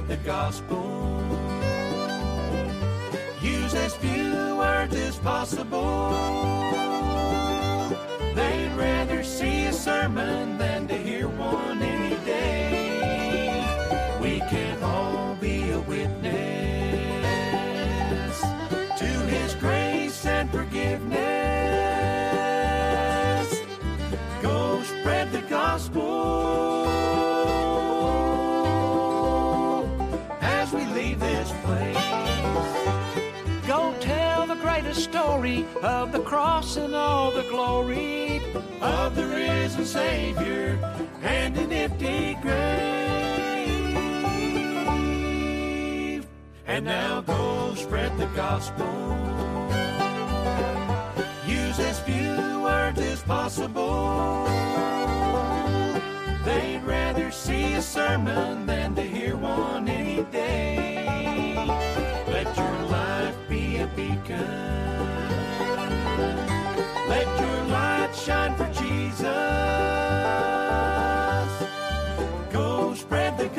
spread the gospel. Use as few words as possible. They'd rather see a sermon than to hear one any day. We can all be a witness to His grace and forgiveness. Go spread the gospel as we leave this place. Go tell the greatest story of the cross and all the glory of the risen Savior and an empty grave. And now go spread the gospel. Use as few words as possible. They'd rather see a sermon than to hear one any day. Let your life be a beacon. Let your light shine for Jesus. Go spread the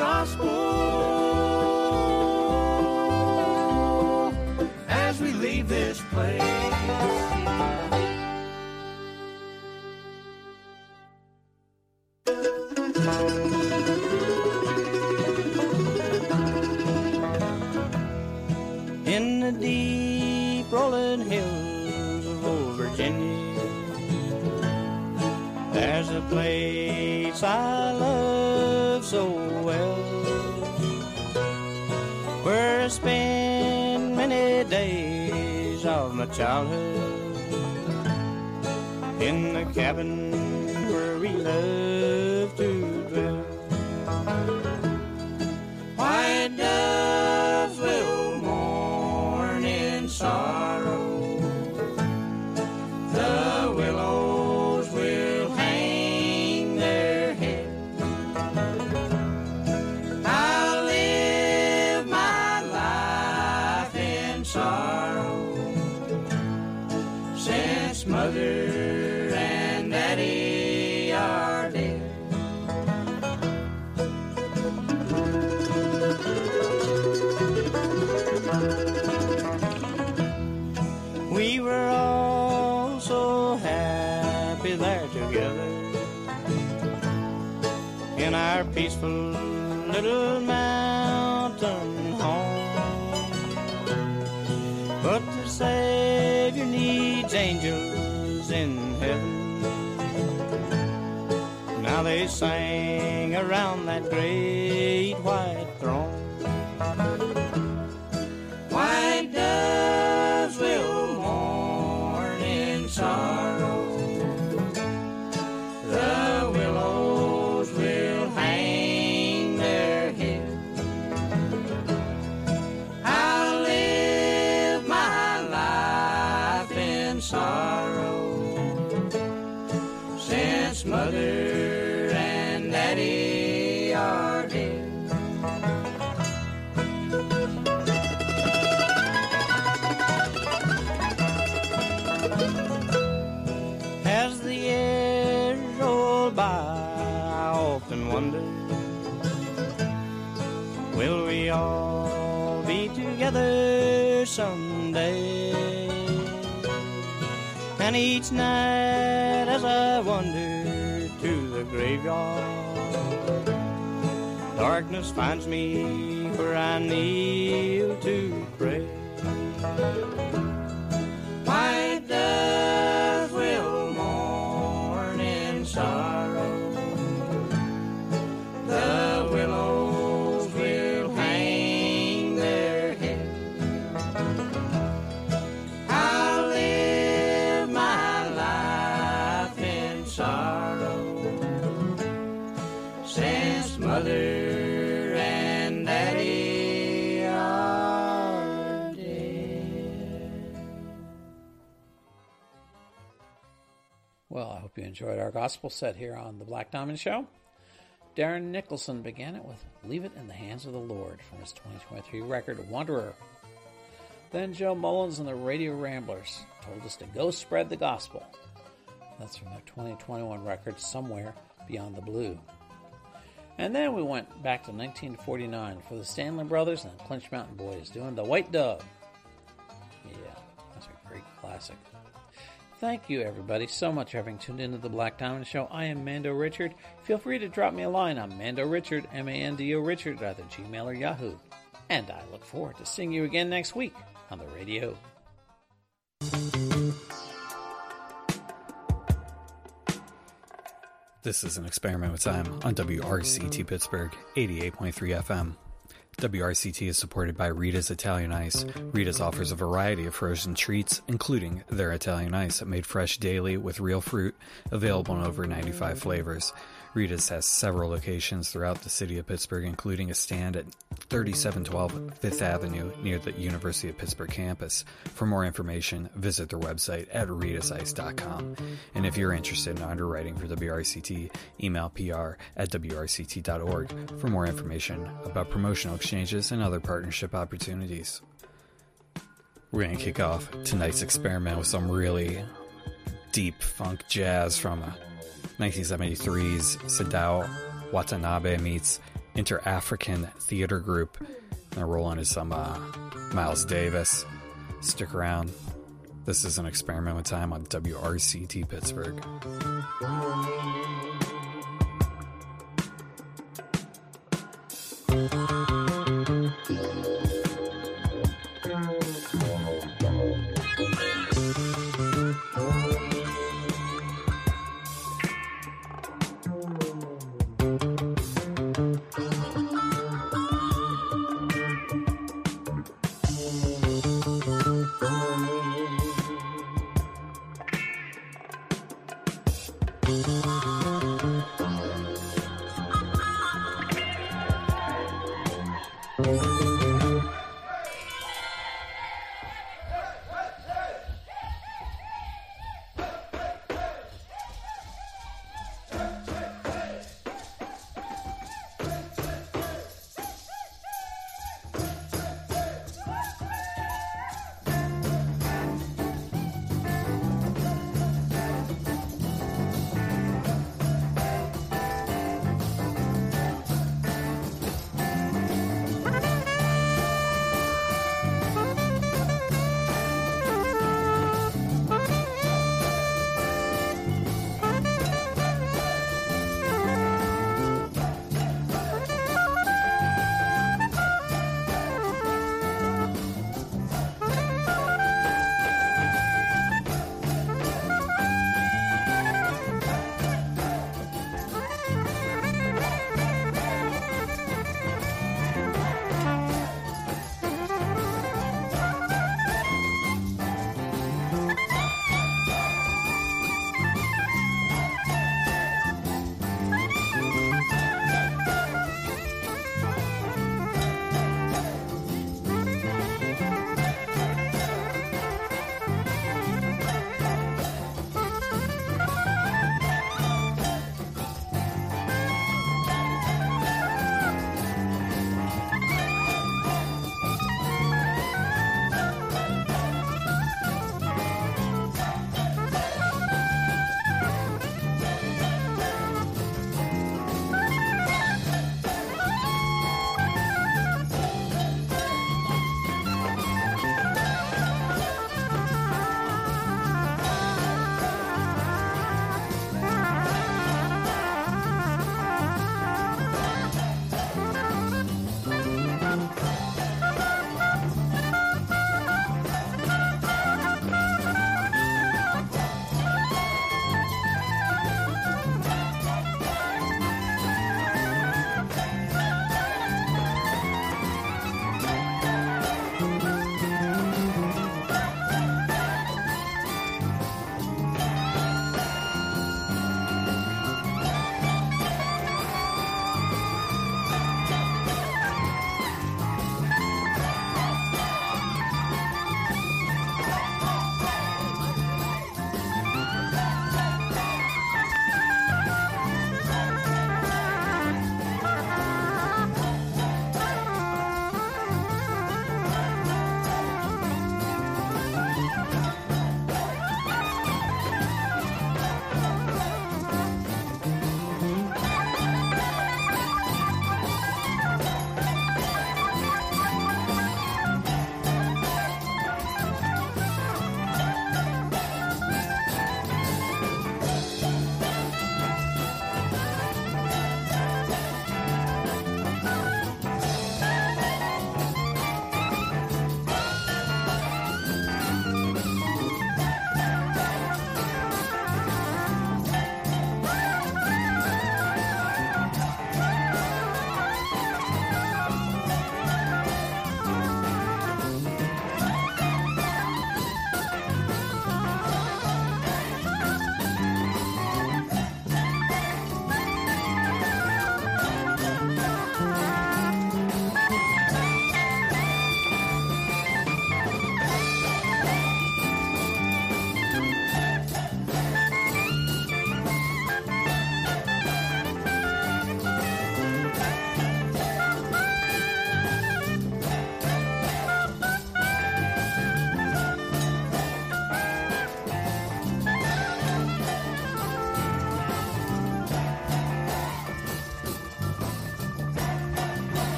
gospel as we leave this place. In the deep rolling hills of old Virginia, there's a place I love so well, where I spent many days of my childhood, in the cabin where we loved to dwell. White doves will mourn in sorrow, the willows will hang their head. I'll live my life in sorrow, since Mother and Daddy are dead. We were all so happy there together in our peaceful little mountain home. But the Savior needs angels in heaven. Now they sang around that great white throne. White doves will mourn in sorrow, the willows will hang their head. I'll live my life in sorrow, since Mother and Daddy are dead. As the years roll by, I often wonder, will we all be together someday? And each night as I wander to the graveyard, darkness finds me where I kneel to pray. White doves will mourn in sorrow, the willows will hang their head. I'll live my life in sorrow, since Mother and Daddy are dead. Well, I hope you enjoyed our gospel set here on the Black Diamond Show. Darren Nicholson began it with Leave It in the Hands of the Lord from his 2023 record, Wanderer. Then Joe Mullins and the Radio Ramblers told us to go spread the gospel. That's from their 2021 record, Somewhere Beyond the Blue. And then we went back to 1949 for the Stanley Brothers and the Clinch Mountain Boys doing The White Dove. Yeah, that's a great classic. Thank you, everybody, so much for having tuned into the Black Diamond Show. I am Mando Richard. Feel free to drop me a line on Mando Richard, M-A-N-D-O Richard, either Gmail or Yahoo. And I look forward to seeing you again next week on the radio. This is an experiment with time on WRCT Pittsburgh, 88.3 FM. WRCT is supported by Rita's Italian Ice. Rita's offers a variety of frozen treats, including their Italian Ice, made fresh daily with real fruit, available in over 95 flavors. Rita's has several locations throughout the city of Pittsburgh, including a stand at 3712 Fifth Avenue near the University of Pittsburgh campus. For more information, visit their website at ritatsice.com. And if you're interested in underwriting for WRCT, email pr@wrct.org for more information about promotional exchanges and other partnership opportunities. We're going to kick off tonight's experiment with some really deep funk jazz from 1973's Sadao Watanabe meets Inter-African Theater Group. And rolling is some Miles Davis. Stick around. This is an experiment with time on WRCT Pittsburgh.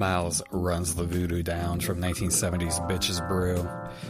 Miles Runs the Voodoo Down from 1970's Bitches Brew.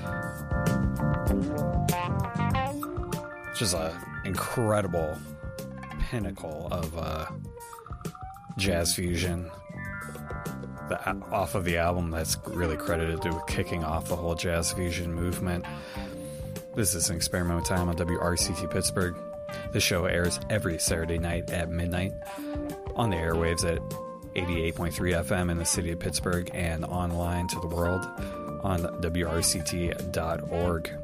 Just an incredible pinnacle of jazz fusion off of the album that's really credited to kicking off the whole jazz fusion movement. This is An Experiment with Time on WRCT Pittsburgh. This show airs every Saturday night at midnight on the airwaves at 88.3 FM in the city of Pittsburgh and online to the world on WRCT.org.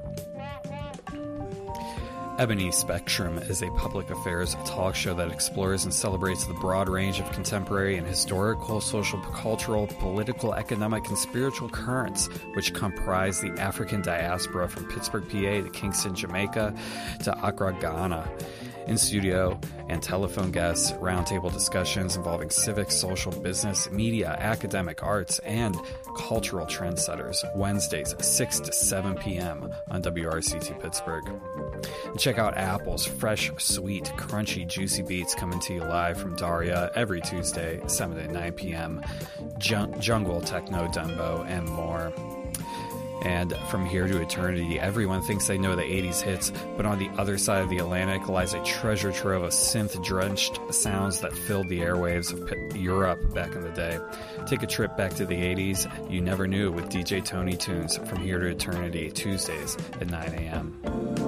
Ebony Spectrum is a public affairs talk show that explores and celebrates the broad range of contemporary and historical, social, cultural, political, economic, and spiritual currents which comprise the African diaspora from Pittsburgh, PA to Kingston, Jamaica to Accra, Ghana. In studio and telephone guests, roundtable discussions involving civic, social, business, media, academic, arts, and cultural trendsetters. Wednesdays, 6 to 7 p.m. on WRCT Pittsburgh. And check out Apple's fresh, sweet, crunchy, juicy beats coming to you live from Daria every Tuesday, 7 to 9 p.m. Jungle, techno, dembo, and more. And from here to eternity, everyone thinks they know the 80s hits, but on the other side of the Atlantic lies a treasure trove of synth-drenched sounds that filled the airwaves of Europe back in the day. Take a trip back to the 80s you never knew with DJ Tony Tunes from here to eternity, Tuesdays at 9 a.m.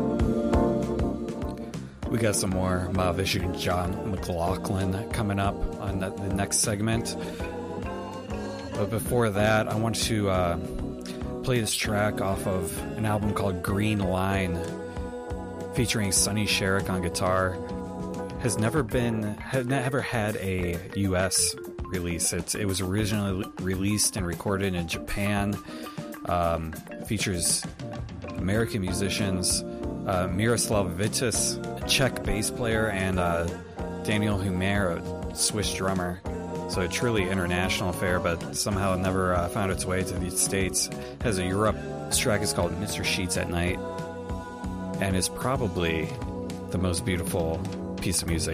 We got some more Mahavishnu and John McLaughlin coming up on the next segment. But before that, I want to play this track off of an album called Green Line featuring Sonny Sherrick on guitar. Had never had a US release. It was originally released and recorded in Japan. Features American musicians, Miroslav Vitis, a Czech bass player, and Daniel Humer, a Swiss drummer. So a truly international affair, but somehow never found its way to the States. Has a Europe. This track is called Mr. Sheets at Night, and is probably the most beautiful piece of music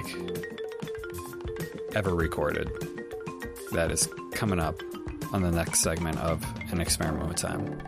ever recorded. That is coming up on the next segment of An Experiment with Time.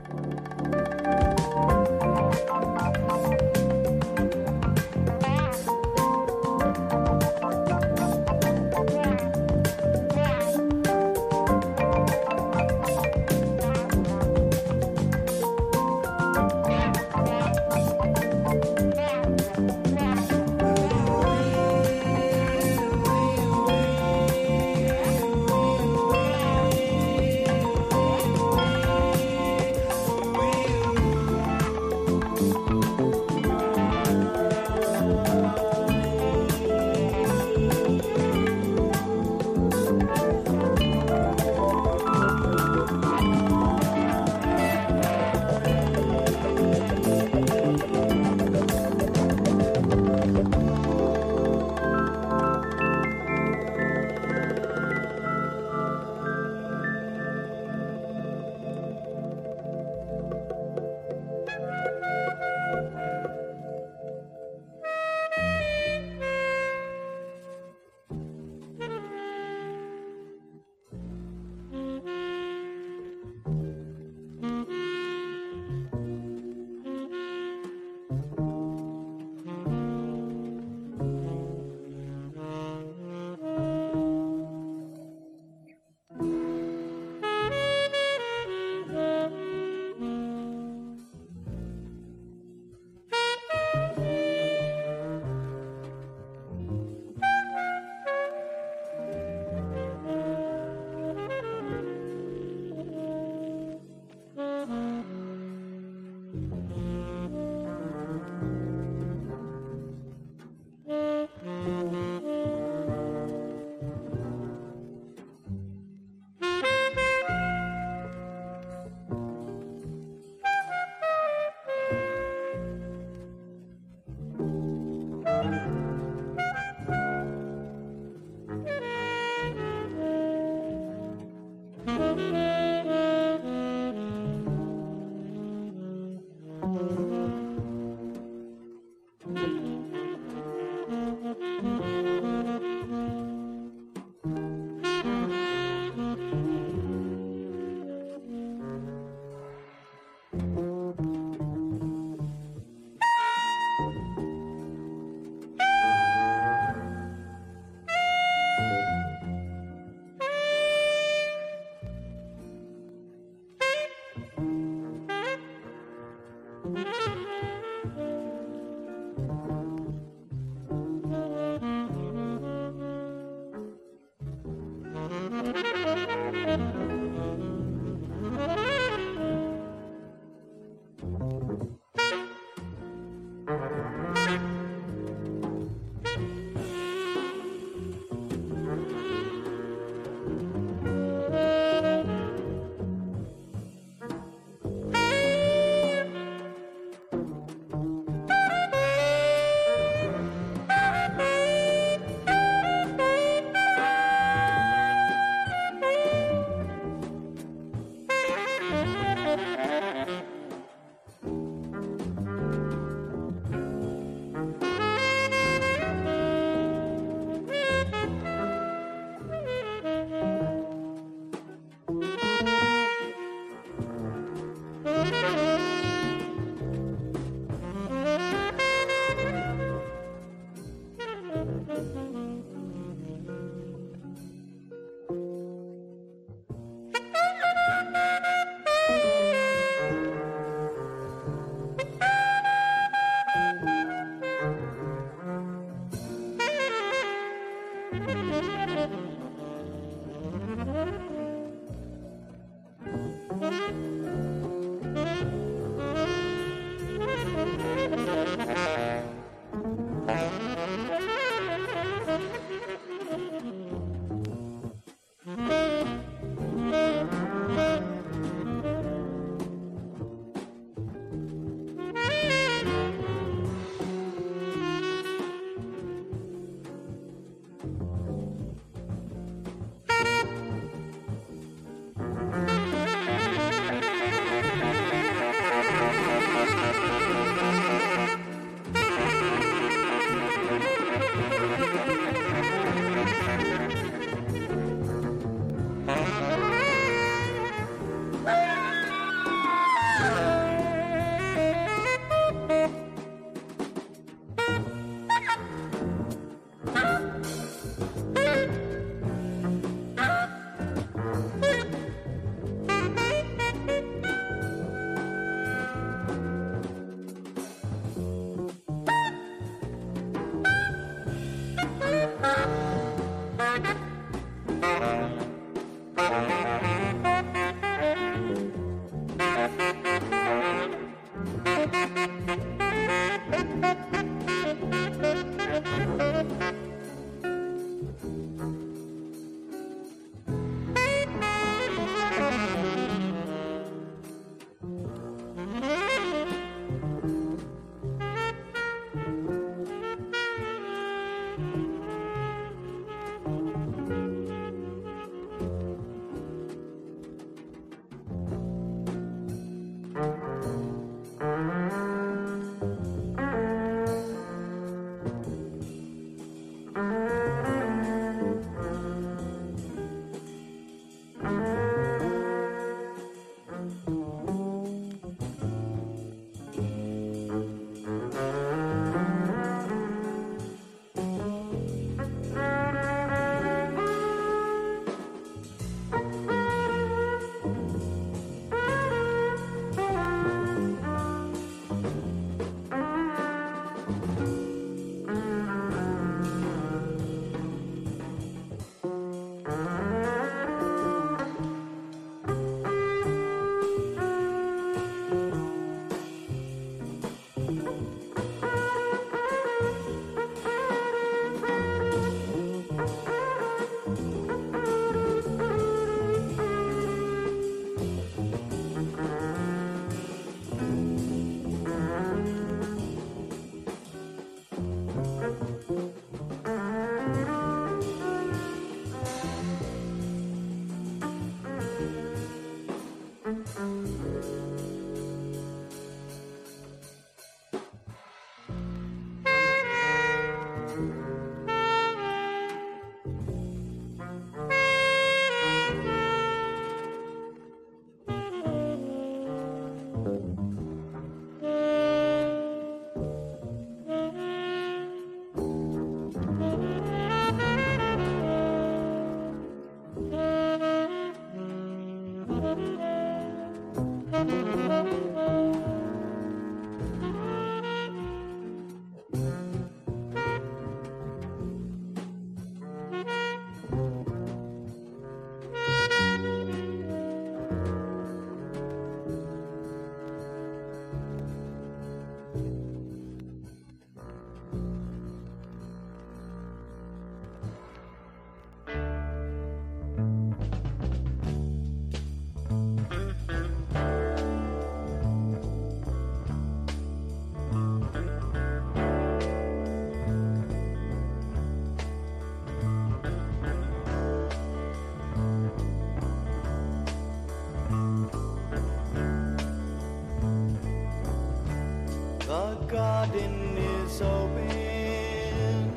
garden is open,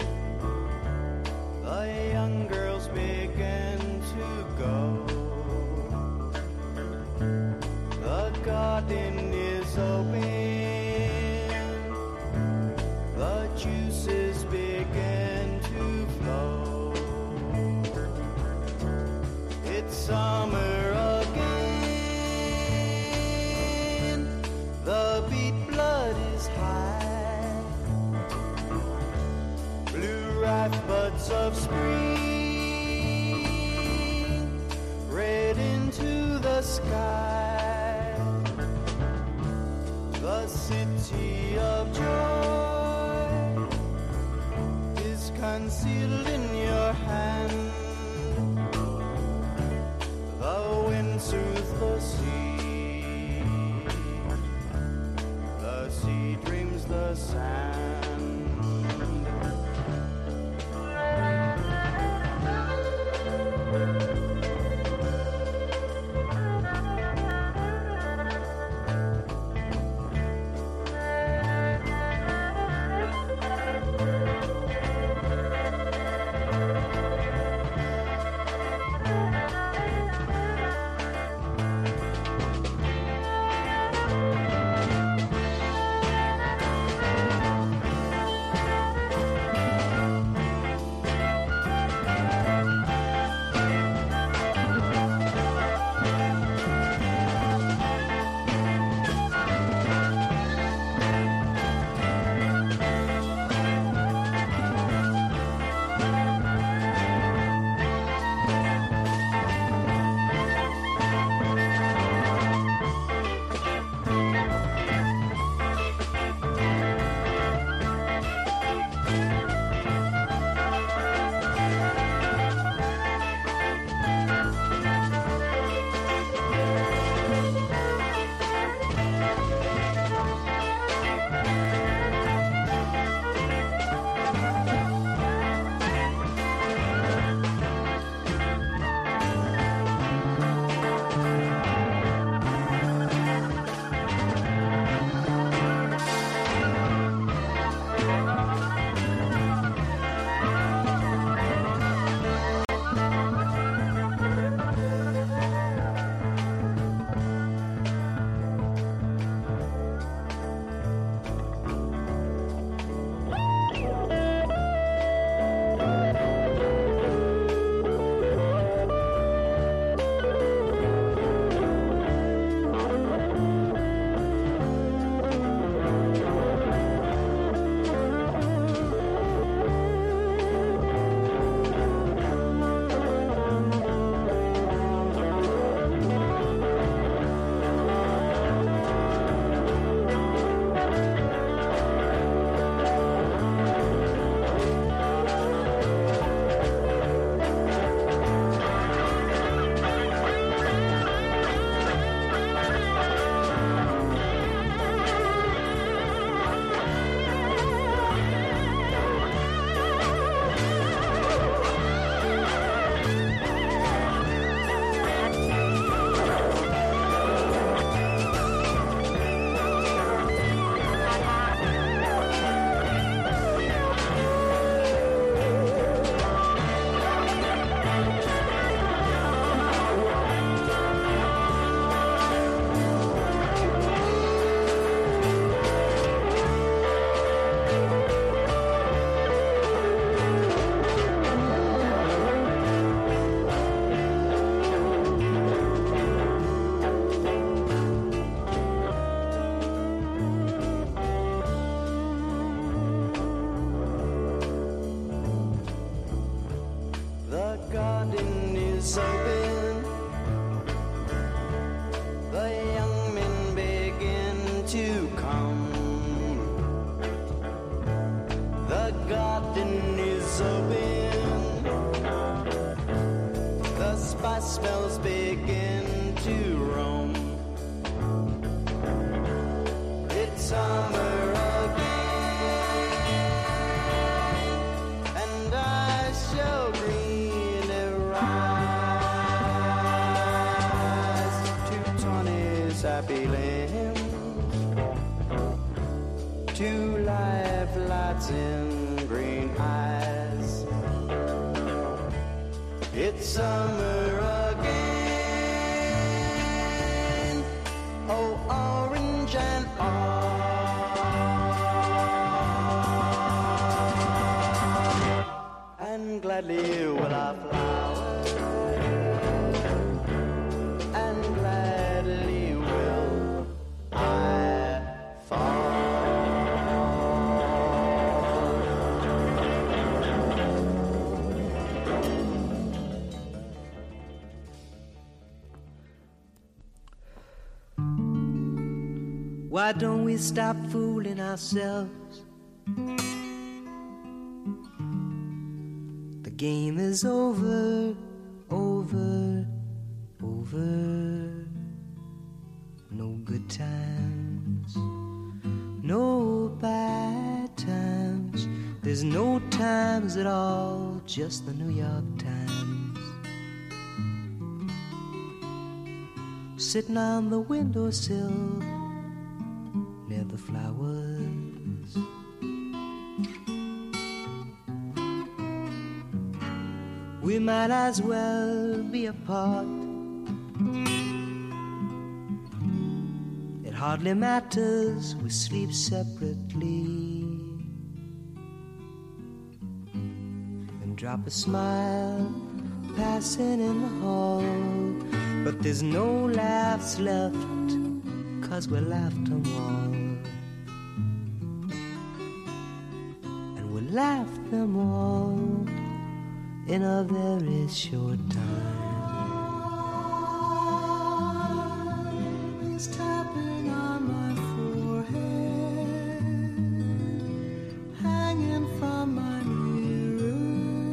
the young girls begin to go. The garden is open, the juices begin to flow. It's summer again, the beat blood is high, blue ripe buds of spring, red into the sky, the city of joy is concealed in your hand, the wind soothes the sea dreams the sand. open, the spice smells begin to roam. It's summer again, and I shall greenly rise to Tawny's happy land, to life lights in green eyes. It's summer again, oh orange and all, and gladly will I flower, and gladly will I fall. Why don't we stop fooling ourselves? The game is over, over, over. No good times, no bad times. There's no times at all, just the New York Times. Sitting on the windowsill near the flowers, we might as well be apart. It hardly matters, we sleep separately, and drop a smile passing in the hall. But there's no laughs left, 'cause we laughed them all, and we laughed them all in a very short time. It's tapping on my forehead, hanging from my mirror,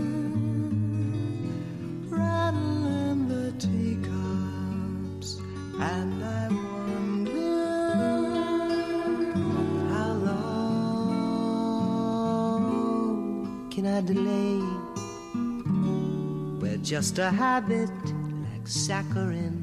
rattling the teacups, and I wonder how long can I delay? We're just a habit like saccharin,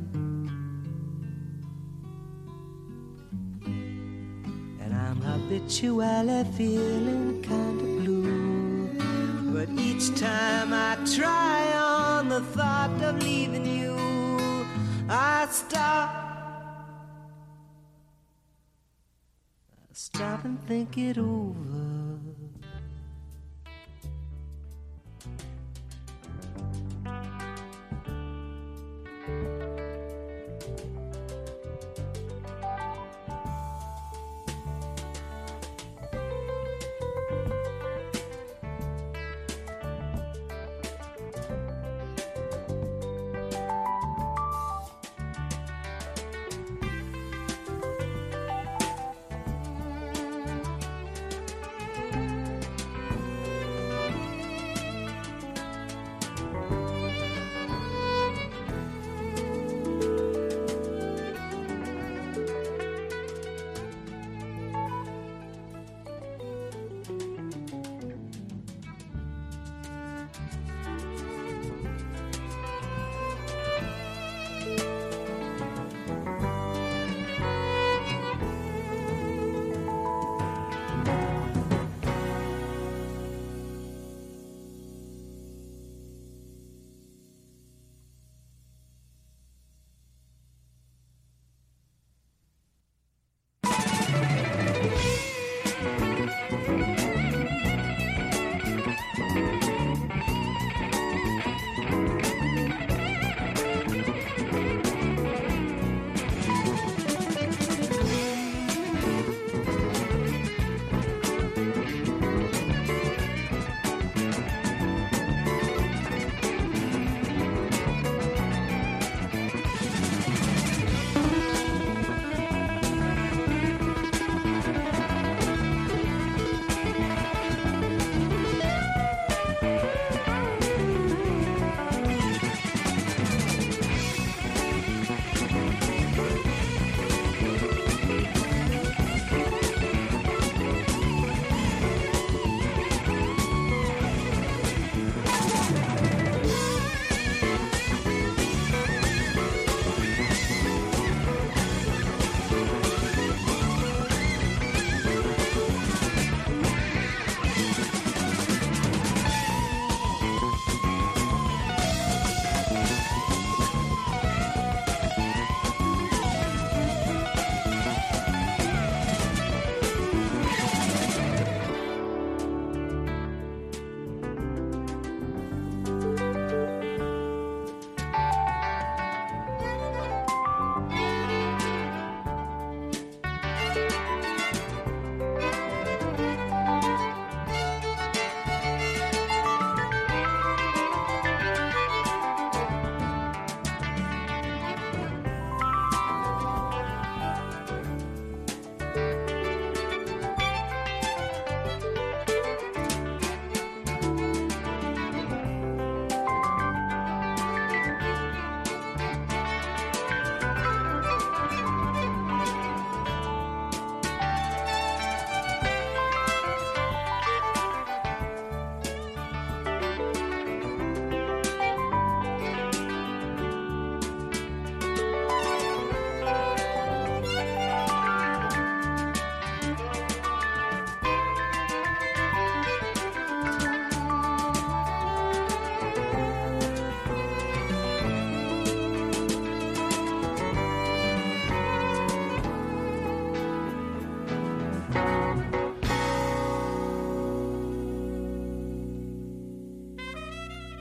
and I'm habitually feeling kind of blue. But each time I try on the thought of leaving you, I stop and think it over.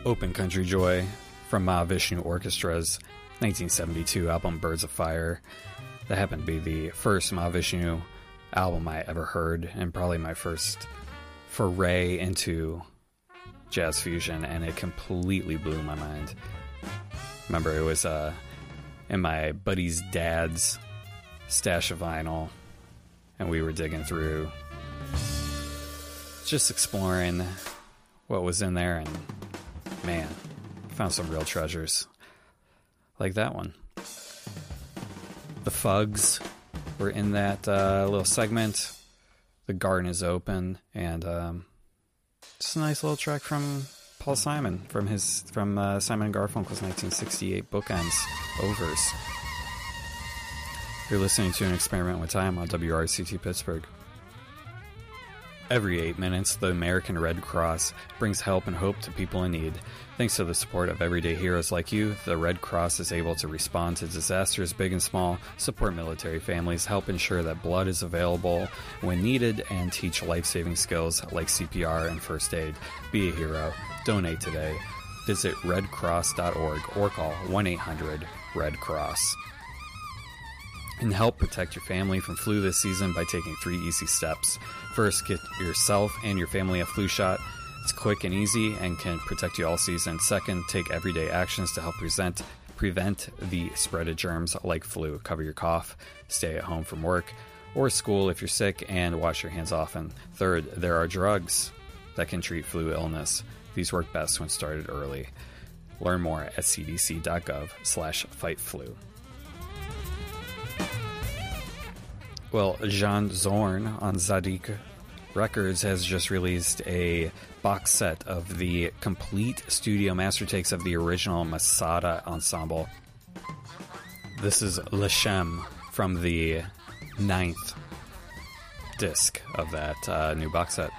Open Country Joy from Mahavishnu Orchestra's 1972 album Birds of Fire. That happened to be the first Mahavishnu album I ever heard, and probably my first foray into jazz fusion, and it completely blew my mind. Remember, it was in my buddy's dad's stash of vinyl, and we were digging through, just exploring what was in there, and man, found some real treasures like that one. The Fugs were in that little segment. The Garden is Open, and just a nice little track from Paul Simon from Simon & Garfunkel's 1968 Bookends Overs. You're listening to An Experiment with Time on WRCT Pittsburgh. Every 8 minutes, the American Red Cross brings help and hope to people in need. Thanks to the support of everyday heroes like you, the Red Cross is able to respond to disasters big and small, support military families, help ensure that blood is available when needed, and teach life-saving skills like CPR and first aid. Be a hero. Donate today. Visit redcross.org or call 1-800-RED-CROSS. And help protect your family from flu this season by taking 3 easy steps. First, get yourself and your family a flu shot. It's quick and easy and can protect you all season. Second, take everyday actions to help prevent the spread of germs like flu. Cover your cough, stay at home from work or school if you're sick, and wash your hands often. Third, there are drugs that can treat flu illness. These work best when started early. Learn more at cdc.gov/fightflu. Well, Jean Zorn on Zadig Records has just released a box set of the complete studio master takes of the original Masada Ensemble. This is Lashem from the 9th disc of that new box set.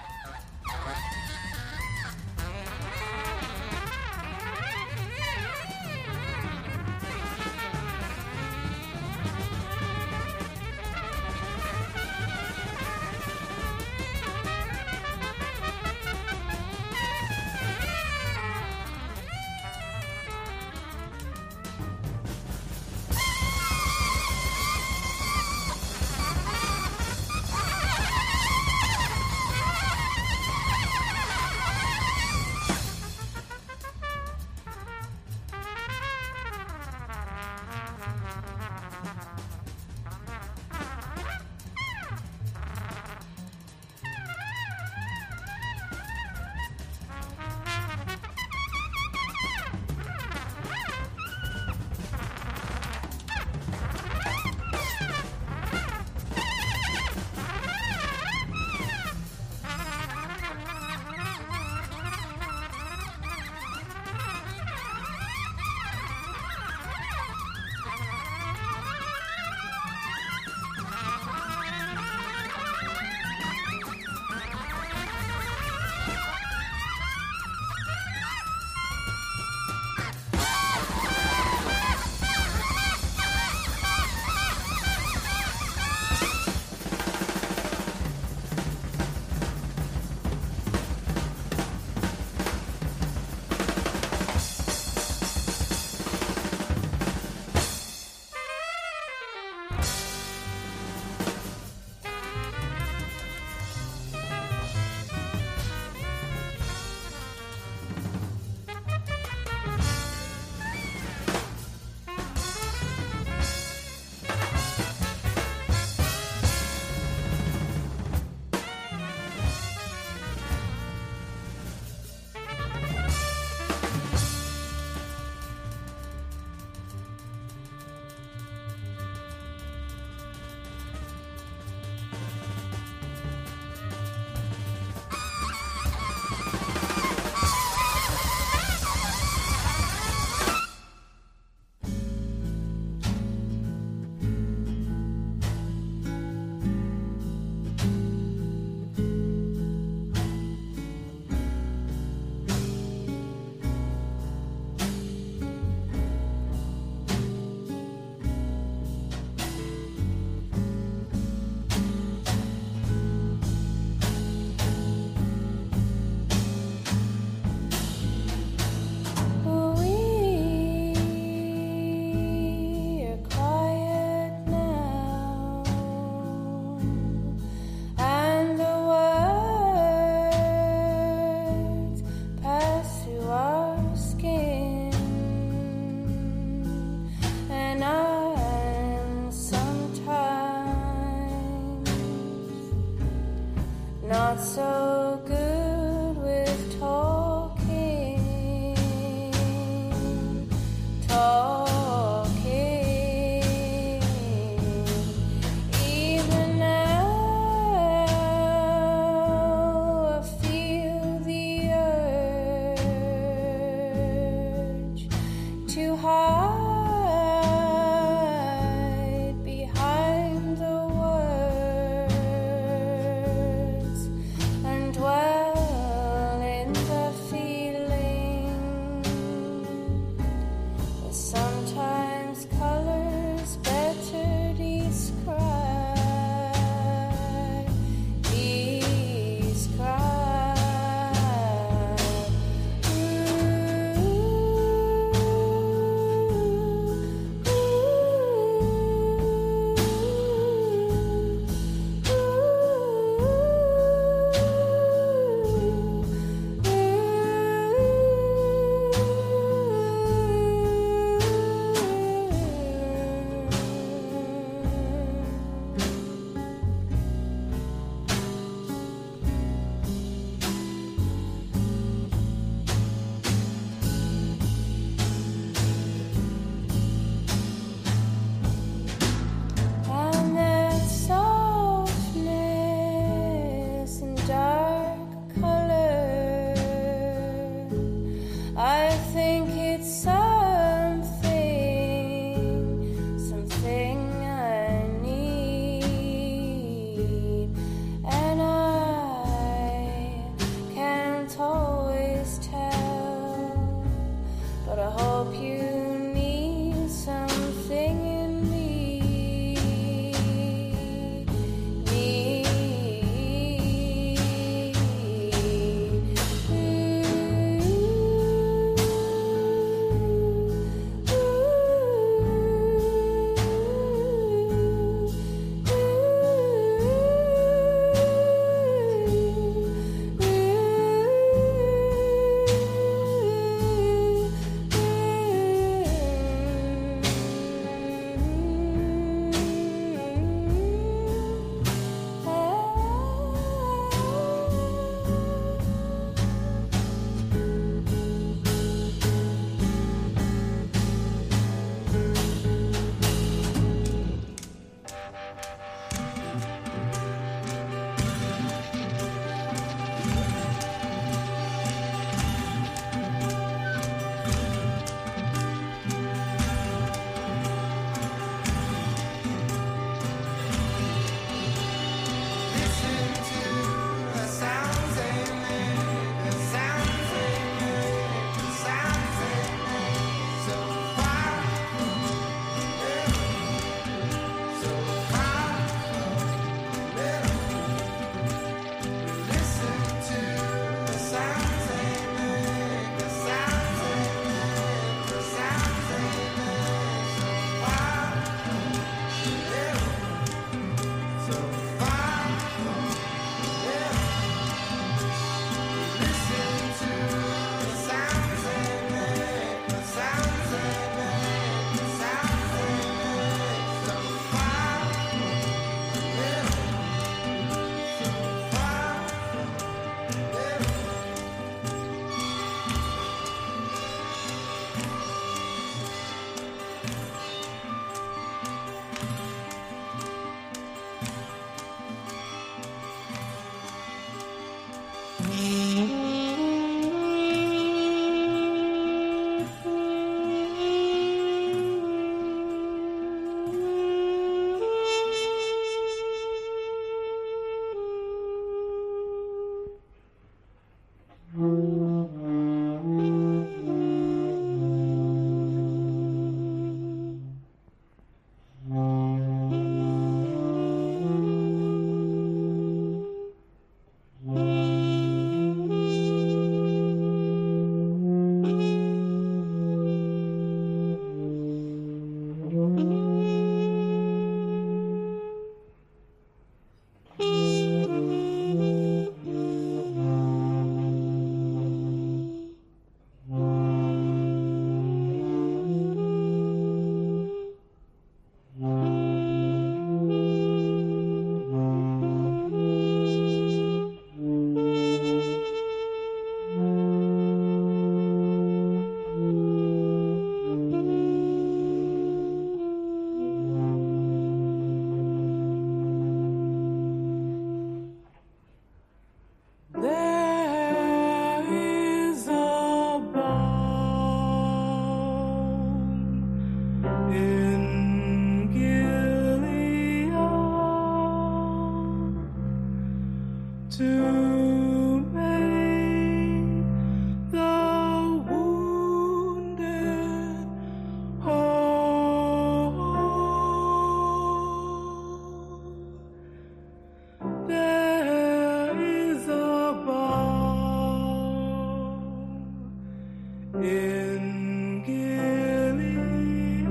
in Gilead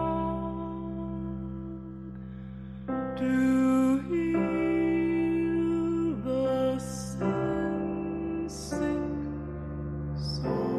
to heal the sin-sick soul.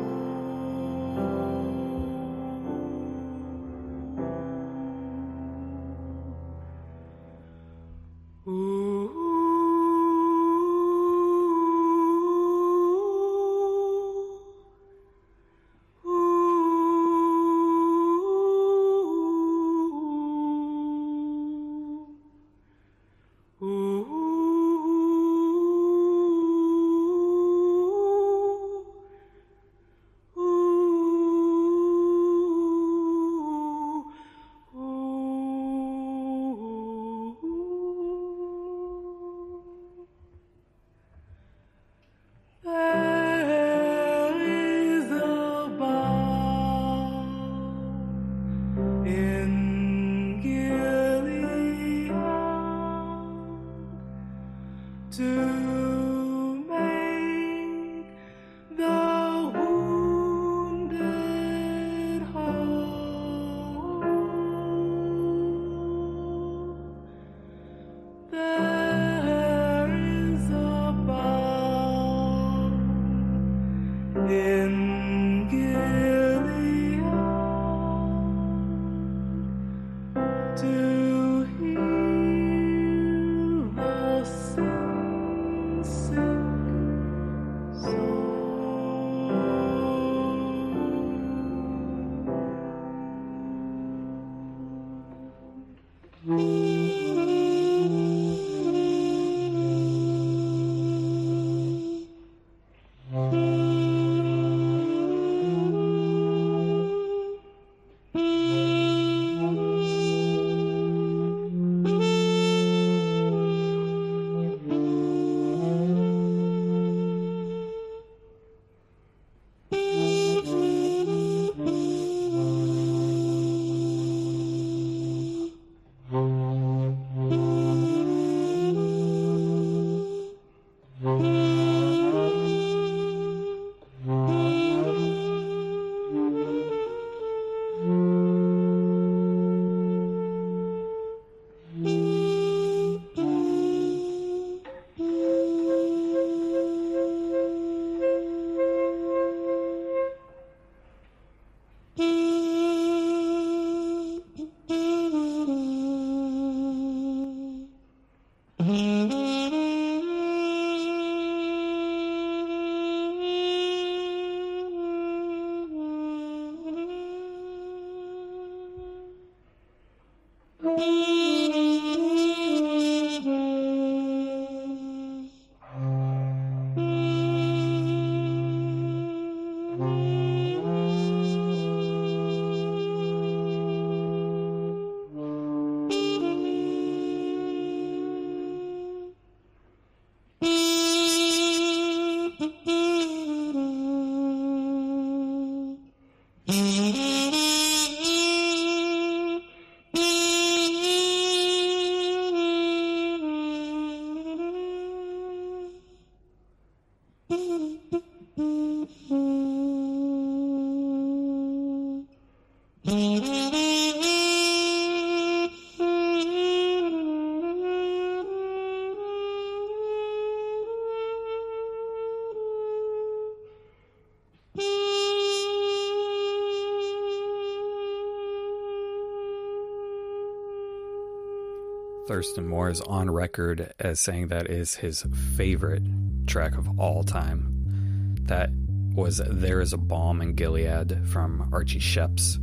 Thurston Moore is on record as saying that is his favorite track of all time. That was There Is a Balm in Gilead from Archie Shepp's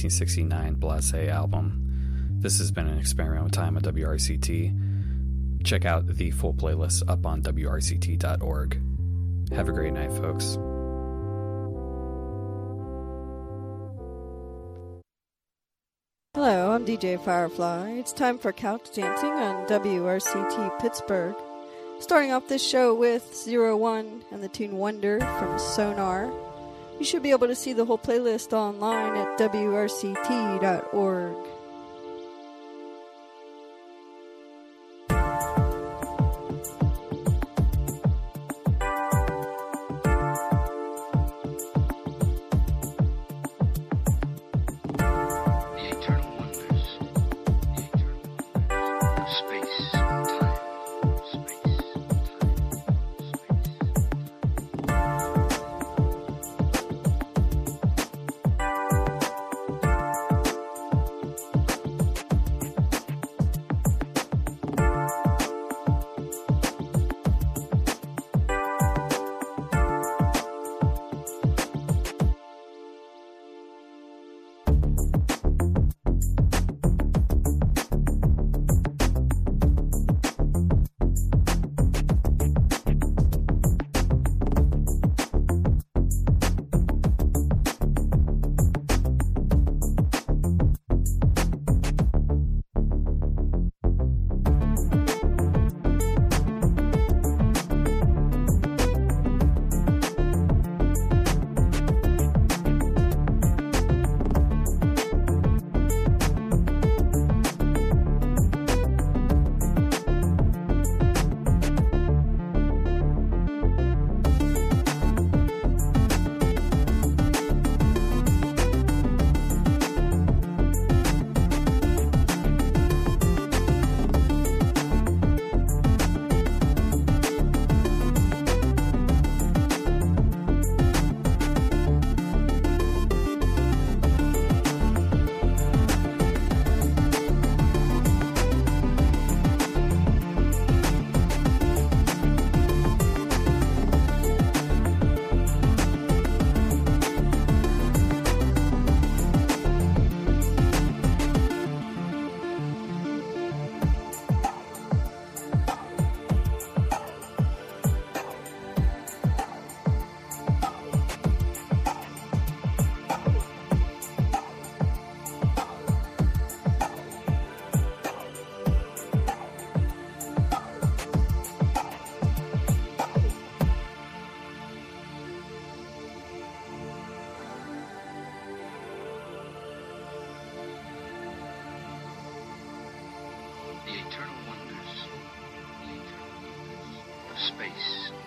1969 Blasé album. This has been an experiment with time at WRCT. Check out the full playlist up on WRCT.org. Have a great night, folks. Hello, I'm DJ Firefly. It's time for Couch Dancing on WRCT Pittsburgh. Starting off this show with 01 and the tune Wonder from Sonar. You should be able to see the whole playlist online at WRCT.org. space.